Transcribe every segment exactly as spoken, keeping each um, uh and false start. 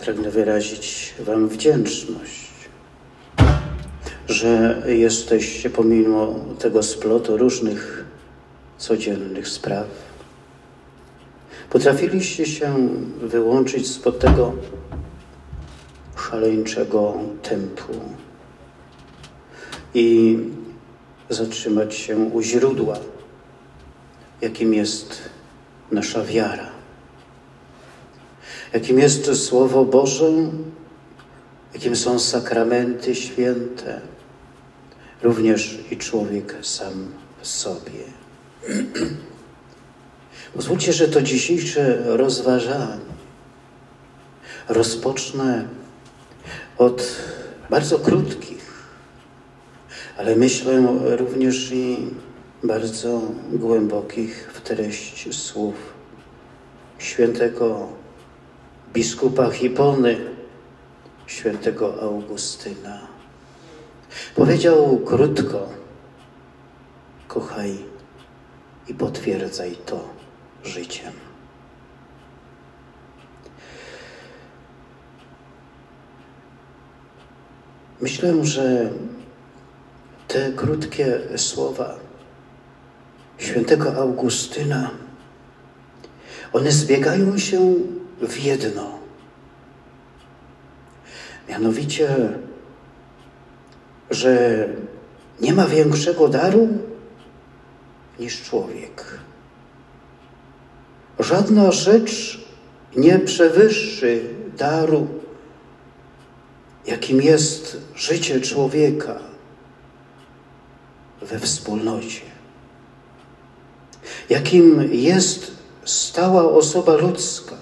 pragnę wyrazić Wam wdzięczność, że jesteście pomimo tego splotu różnych codziennych spraw. Potrafiliście się wyłączyć spod tego szaleńczego tempu i zatrzymać się u źródła, jakim jest nasza wiara, jakim jest Słowo Boże, jakim są sakramenty święte, również i człowiek sam w sobie. Pozwólcie, że to dzisiejsze rozważanie rozpocznę od bardzo krótkich, ale myślę również i bardzo głębokich w treść słów świętego biskupa Hipony, świętego Augustyna. Powiedział krótko: kochaj i potwierdzaj to życiem. Myślę, że te krótkie słowa świętego Augustyna, one zbiegają się w jedno. Mianowicie, że nie ma większego daru niż człowiek. Żadna rzecz nie przewyższy daru, jakim jest życie człowieka we wspólnocie, jakim jest stała osoba ludzka,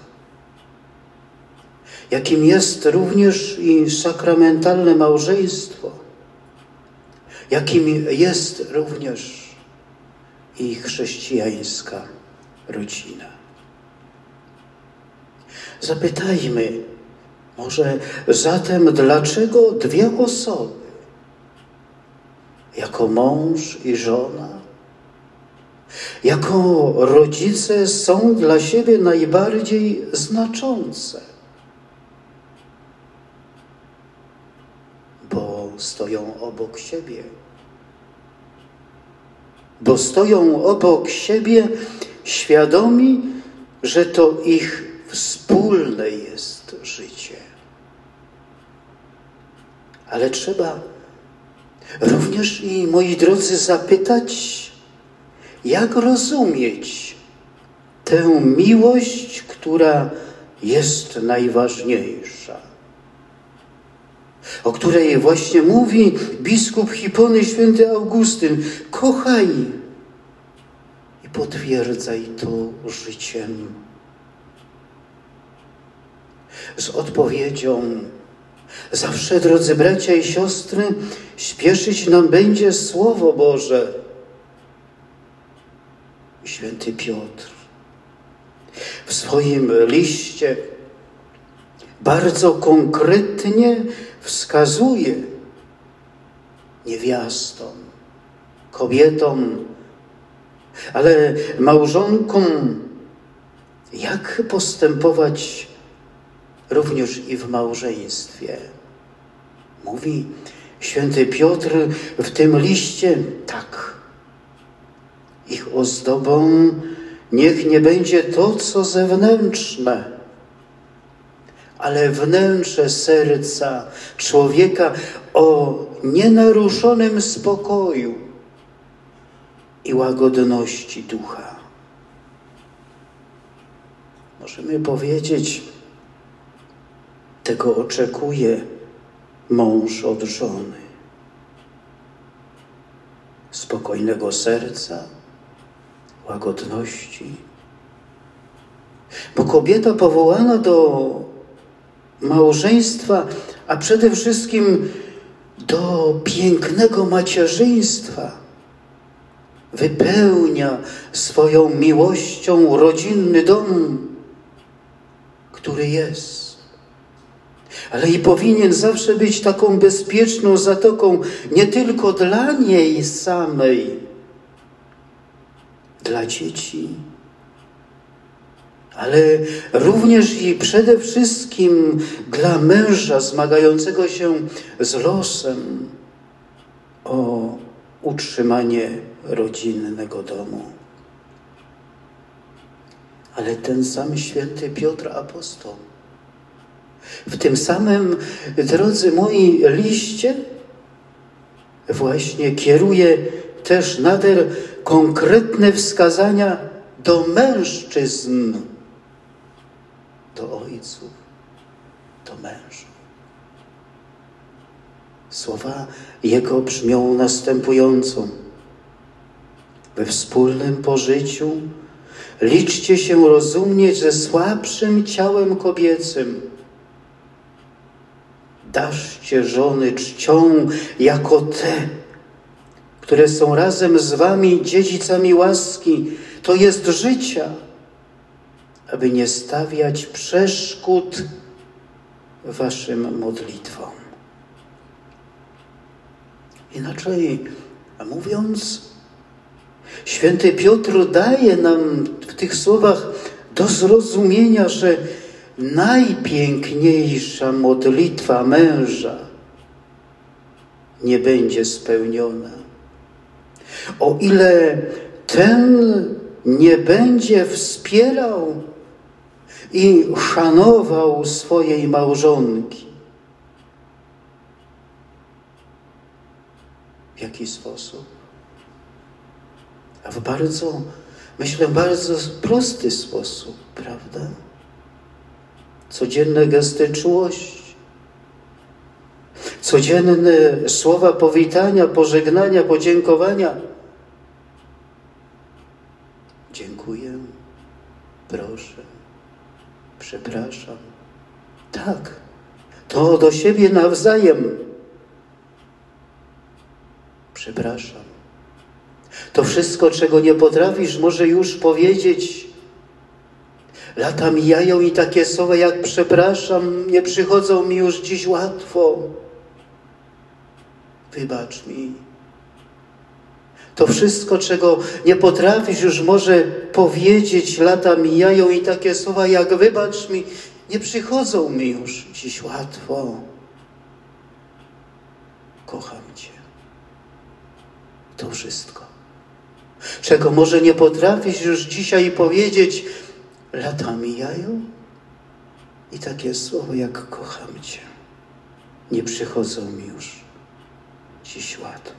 jakim jest również i sakramentalne małżeństwo, jakim jest również i chrześcijańska rodzina. Zapytajmy może zatem, dlaczego dwie osoby, jako mąż i żona, jako rodzice, są dla siebie najbardziej znaczące? Bo stoją obok siebie. Bo stoją obok siebie świadomi, że to ich wspólne jest życie. Ale trzeba również i, moi drodzy, zapytać, jak rozumieć tę miłość, która jest najważniejsza, o której właśnie mówi biskup Hipony święty Augustyn. Kochaj i potwierdzaj to życiem. Z odpowiedzią zawsze, drodzy bracia i siostry, śpieszyć nam będzie Słowo Boże. Święty Piotr w swoim liście bardzo konkretnie wskazuje niewiastom, kobietom, ale małżonkom, jak postępować również i w małżeństwie. Mówi święty Piotr w tym liście tak: ich ozdobą niech nie będzie to, co zewnętrzne, ale wnętrze serca człowieka o nienaruszonym spokoju i łagodności ducha. Możemy powiedzieć, tego oczekuje mąż od żony. Spokojnego serca, łagodności. Bo kobieta powołana do małżeństwa, a przede wszystkim do pięknego macierzyństwa, wypełnia swoją miłością rodzinny dom, który jest. Ale i powinien zawsze być taką bezpieczną zatoką nie tylko dla niej samej, dla dzieci, ale również i przede wszystkim dla męża zmagającego się z losem o utrzymanie rodzinnego domu. Ale ten sam święty Piotr Apostoł w tym samym, drodzy moi, liście właśnie kieruje też nader konkretne wskazania do mężczyzn, do ojców, do mężów. Słowa jego brzmią następująco. We wspólnym pożyciu liczcie się rozumnie ze słabszym ciałem kobiecym. Darzcie żony czcią jako te, które są razem z wami dziedzicami łaski, to jest życia, aby nie stawiać przeszkód waszym modlitwom. Inaczej mówiąc, święty Piotr daje nam w tych słowach do zrozumienia, że najpiękniejsza modlitwa męża nie będzie spełniona, o ile ten nie będzie wspierał i szanował swojej małżonki. W jaki sposób? A w bardzo, myślę, bardzo prosty sposób, prawda? Codzienne gesty czułości, codzienne słowa powitania, pożegnania, podziękowania. Dziękuję, proszę, przepraszam. Tak, to do siebie nawzajem. Przepraszam. To wszystko, czego nie potrafisz, może już powiedzieć. Lata mijają i takie słowa jak przepraszam nie przychodzą mi już dziś łatwo. Wybacz mi. To wszystko, czego nie potrafisz już może powiedzieć, lata mijają i takie słowa jak wybacz mi nie przychodzą mi już dziś łatwo. Kocham Cię. To wszystko. Czego może nie potrafisz już dzisiaj powiedzieć, lata mijają i takie słowa jak kocham Cię nie przychodzą mi już dziś łatwo.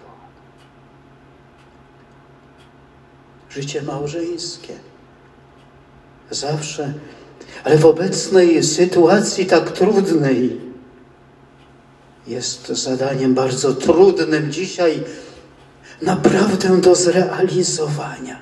Życie małżeńskie zawsze, ale w obecnej sytuacji tak trudnej jest zadaniem bardzo trudnym dzisiaj naprawdę do zrealizowania.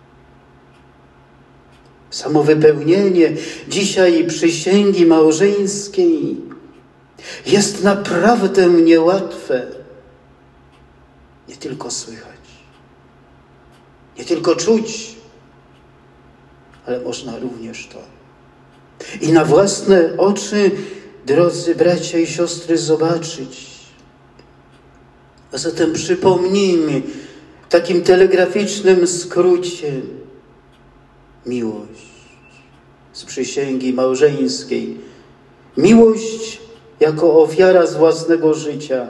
Samo wypełnienie dzisiaj przysięgi małżeńskiej jest naprawdę niełatwe. Nie tylko słychać, nie tylko czuć, ale można również to i na własne oczy, drodzy bracia i siostry, zobaczyć. A zatem przypomnijmy w takim telegraficznym skrócie miłość z przysięgi małżeńskiej. Miłość jako ofiara z własnego życia.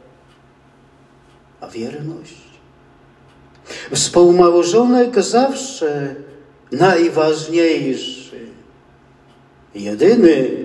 A wierność? Współmałżonek zawsze najważniejszy, jedyny.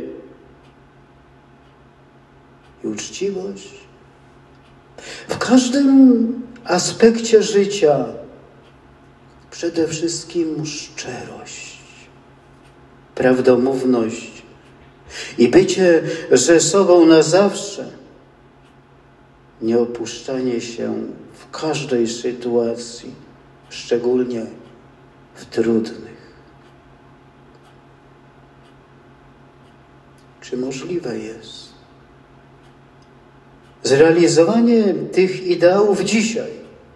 I uczciwość w każdym aspekcie życia. Przede wszystkim szczerość, prawdomówność i bycie ze sobą na zawsze. Nie opuszczanie się w każdej sytuacji, szczególnie w trudnych. Czy możliwe jest zrealizowanie tych ideałów dzisiaj,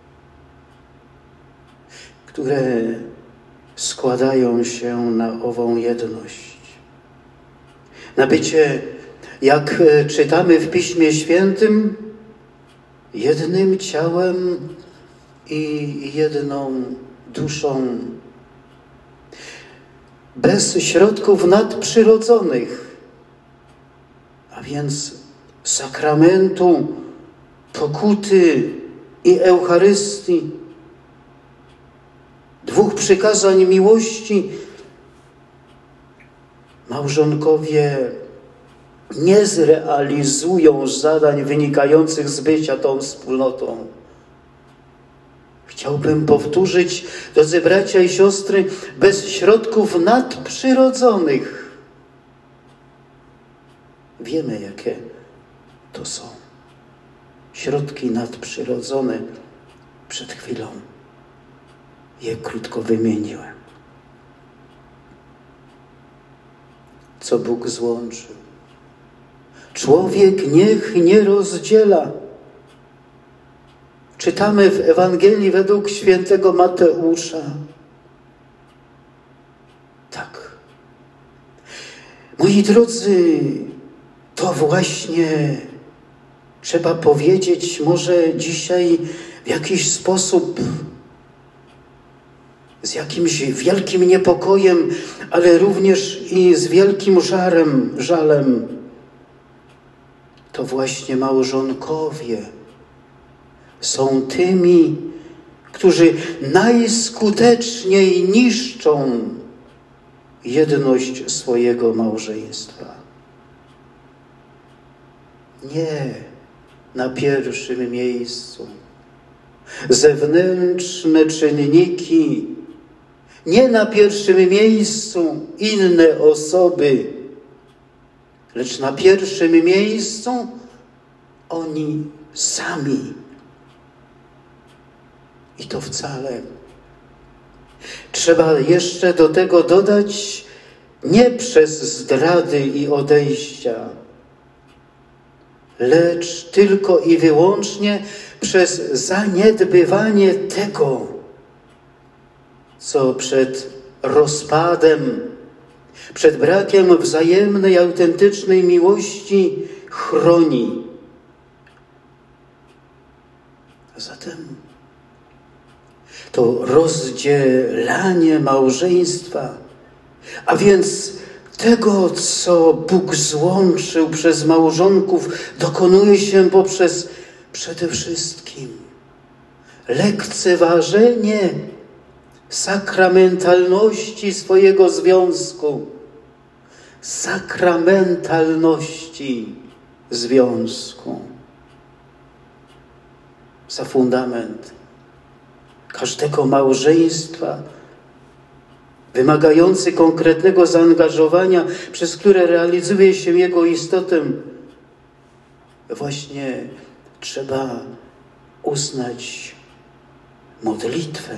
które składają się na ową jedność? Na bycie, jak czytamy w Piśmie Świętym, jednym ciałem i jedną duszą. bez środków nadprzyrodzonych, a więc sakramentu, pokuty i Eucharystii, dwóch przykazań miłości, małżonkowie nie zrealizują zadań wynikających z bycia tą wspólnotą. Chciałbym powtórzyć, drodzy bracia i siostry, bez środków nadprzyrodzonych. Wiemy, jakie to są środki nadprzyrodzone. Przed chwilą je krótko wymieniłem. Co Bóg złączył, człowiek niech nie rozdziela. Czytamy w Ewangelii według świętego Mateusza. Tak. Moi drodzy, to właśnie trzeba powiedzieć może dzisiaj w jakiś sposób, z jakimś wielkim niepokojem, ale również i z wielkim żarem, żalem. To właśnie małżonkowie są tymi, którzy najskuteczniej niszczą jedność swojego małżeństwa. Nie na pierwszym miejscu zewnętrzne czynniki, nie na pierwszym miejscu inne osoby, lecz na pierwszym miejscu oni sami. I to wcale. Trzeba jeszcze do tego dodać, nie przez zdrady i odejścia, lecz tylko i wyłącznie przez zaniedbywanie tego, co przed rozpadem, przed brakiem wzajemnej, autentycznej miłości chroni. A zatem to rozdzielanie małżeństwa, a więc tego, co Bóg złączył przez małżonków, dokonuje się poprzez przede wszystkim lekceważenie sakramentalności swojego związku. Sakramentalności związku. Za fundament każdego małżeństwa, wymagający konkretnego zaangażowania, przez które realizuje się jego istotę, właśnie trzeba uznać modlitwę.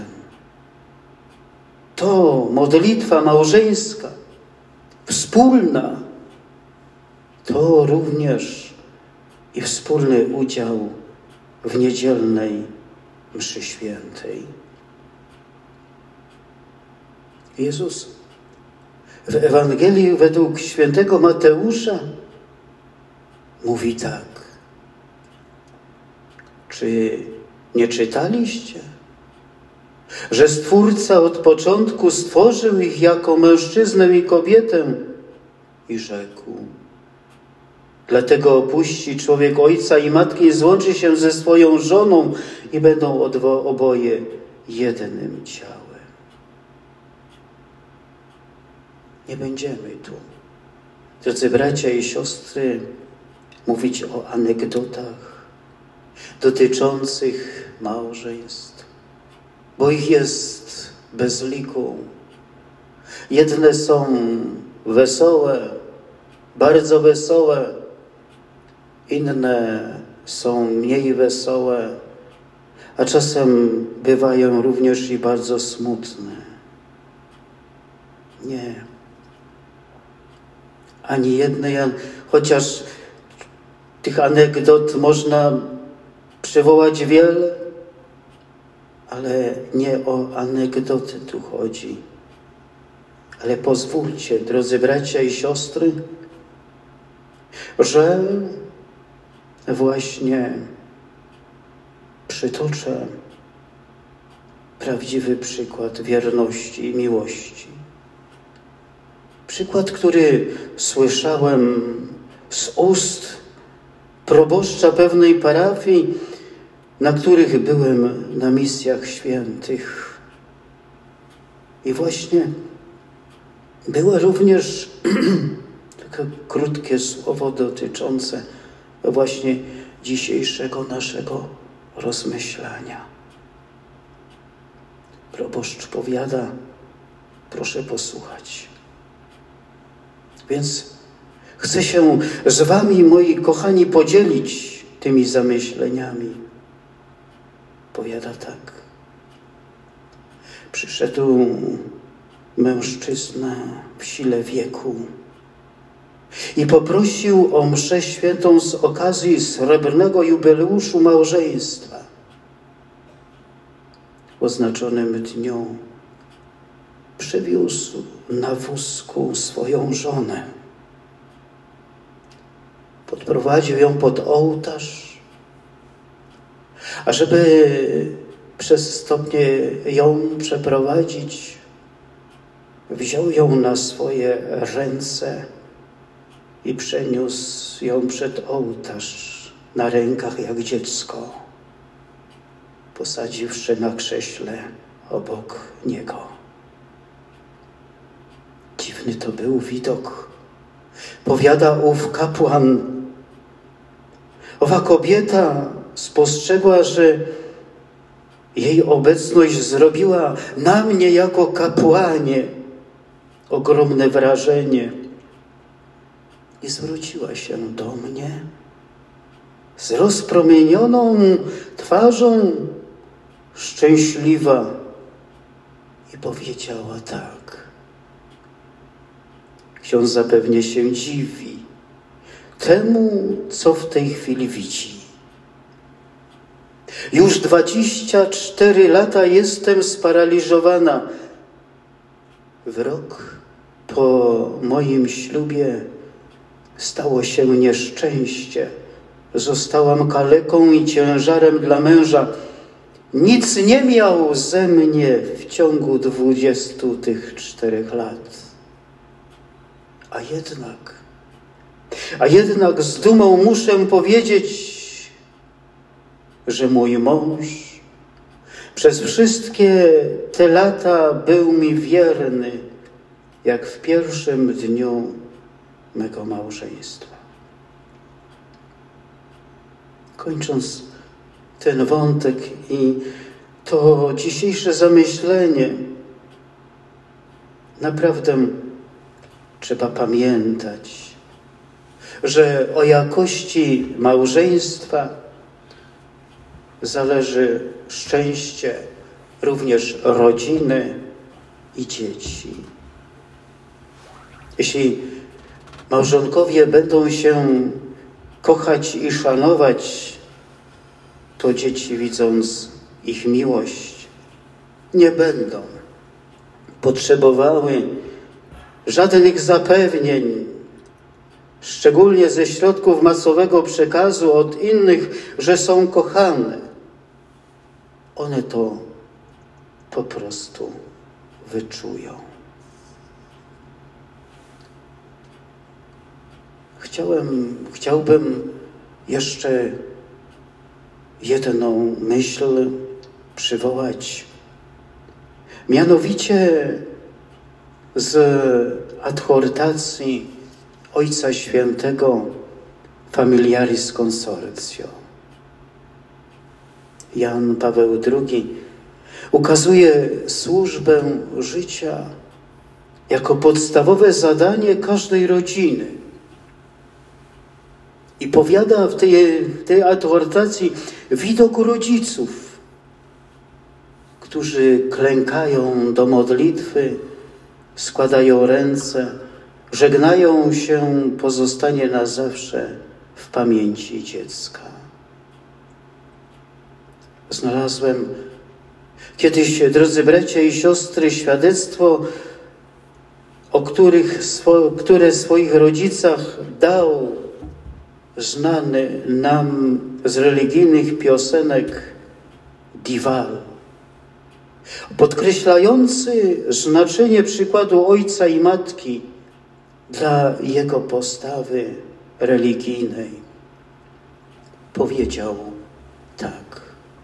To modlitwa małżeńska, wspólna, to również i wspólny udział w niedzielnej mszy świętej. Jezus w Ewangelii według świętego Mateusza mówi tak. Czy nie czytaliście, że Stwórca od początku stworzył ich jako mężczyznę i kobietę i rzekł: dlatego opuści człowiek ojca i matki i złączy się ze swoją żoną i będą oboje jednym ciałem. Nie będziemy tu, drodzy bracia i siostry, mówić o anegdotach dotyczących małżeństw, bo ich jest bez liku. Jedne są wesołe, bardzo wesołe, inne są mniej wesołe, a czasem bywają również i bardzo smutne. Nie. Ani jednej, chociaż tych anegdot można przywołać wiele, ale nie o anegdoty tu chodzi. Ale pozwólcie, drodzy bracia i siostry, że właśnie przytoczę prawdziwy przykład wierności i miłości. Przykład, który słyszałem z ust proboszcza pewnej parafii, na których byłem na misjach świętych. I właśnie było również takie krótkie słowo dotyczące właśnie dzisiejszego naszego rozmyślania. Proboszcz powiada, proszę posłuchać. Więc chcę się z wami, moi kochani, podzielić tymi zamyśleniami. Powiada tak. Przyszedł mężczyzna w sile wieku i poprosił o mszę świętą z okazji srebrnego jubileuszu małżeństwa. W oznaczonym dniu przywiózł na wózku swoją żonę. Podprowadził ją pod ołtarz, a żeby przez stopnie ją przeprowadzić, wziął ją na swoje ręce i przeniósł ją przed ołtarz na rękach jak dziecko, posadziwszy na krześle obok niego. Dziwny to był widok. Powiada ów kapłan. Owa kobieta spostrzegła, że jej obecność zrobiła na mnie jako kapłanie ogromne wrażenie. I zwróciła się do mnie z rozpromienioną twarzą, szczęśliwa, i powiedziała tak. Ksiądz zapewnie się dziwi temu, co w tej chwili widzi. Już dwadzieścia cztery lata jestem sparaliżowana. W rok po moim ślubie stało się nieszczęście. Zostałam kaleką i ciężarem dla męża. Nic nie miał ze mnie w ciągu dwudziestu tych czterech lat. A jednak, a jednak z dumą muszę powiedzieć, że mój mąż przez wszystkie te lata był mi wierny, jak w pierwszym dniu mego małżeństwa. Kończąc ten wątek i to dzisiejsze zamyślenie, naprawdę trzeba pamiętać, że o jakości małżeństwa zależy szczęście również rodziny i dzieci. Jeśli małżonkowie będą się kochać i szanować, to dzieci, widząc ich miłość, nie będą potrzebowały żadnych zapewnień, szczególnie ze środków masowego przekazu od innych, że są kochane. One to po prostu wyczują. Chciałem, chciałbym jeszcze jedną myśl przywołać. Mianowicie z adhortacji Ojca Świętego Familiaris Consortio. Jan Paweł drugi ukazuje służbę życia jako podstawowe zadanie każdej rodziny. I powiada w tej, w tej adhortacji widok rodziców, którzy klękają do modlitwy, składają ręce, żegnają się, pozostanie na zawsze w pamięci dziecka. Znalazłem kiedyś, drodzy bracia i siostry, świadectwo, o których, które swoich rodzicach dał znany nam z religijnych piosenek Dival, podkreślający znaczenie przykładu ojca i matki dla jego postawy religijnej. Powiedział tak.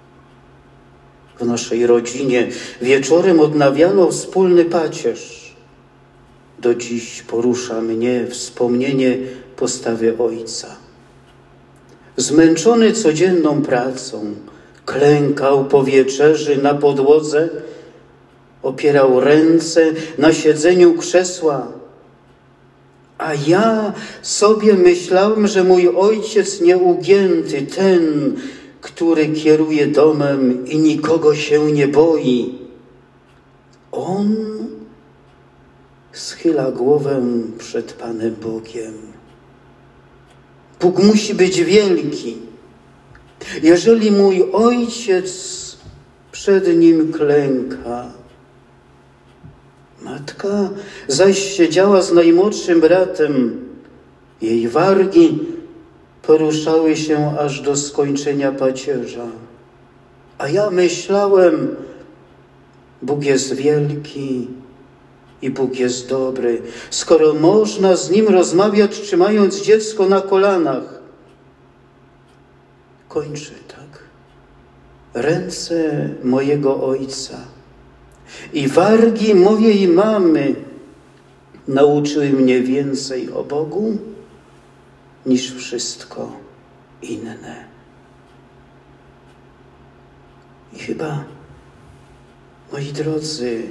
W naszej rodzinie wieczorem odnawiano wspólny pacierz. Do dziś porusza mnie wspomnienie postawy ojca. Zmęczony codzienną pracą, klękał po wieczerzy na podłodze, opierał ręce na siedzeniu krzesła. A ja sobie myślałem, że mój ojciec nieugięty, ten, który kieruje domem i nikogo się nie boi, on schyla głowę przed Panem Bogiem. Bóg musi być wielki. Jeżeli mój ojciec przed nim klęka, matka zaś siedziała z najmłodszym bratem. Jej wargi poruszały się aż do skończenia pacierza. A ja myślałem, Bóg jest wielki i Bóg jest dobry, skoro można z Nim rozmawiać, trzymając dziecko na kolanach. Kończy tak. Ręce mojego ojca i wargi mojej mamy nauczyły mnie więcej o Bogu niż wszystko inne. I chyba, moi drodzy,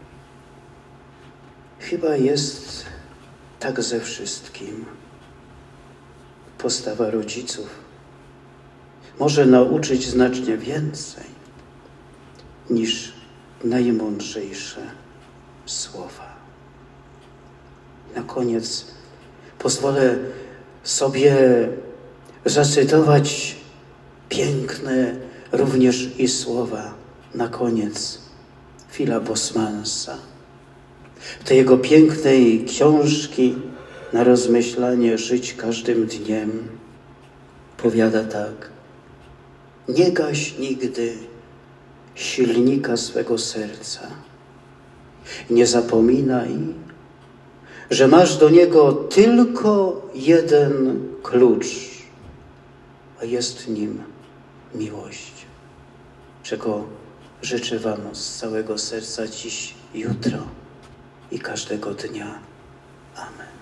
chyba jest tak ze wszystkim. Postawa rodziców może nauczyć znacznie więcej niż najmądrzejsze słowa. Na koniec pozwolę sobie zacytować piękne również i słowa na koniec Phila Bosmansa. W tej jego pięknej książki na rozmyślanie Żyć każdym dniem powiada tak: nie gaś nigdy silnika swego serca. Nie zapominaj, że masz do niego tylko jeden klucz, a jest nim miłość, czego życzę Wam z całego serca dziś, jutro i każdego dnia. Amen.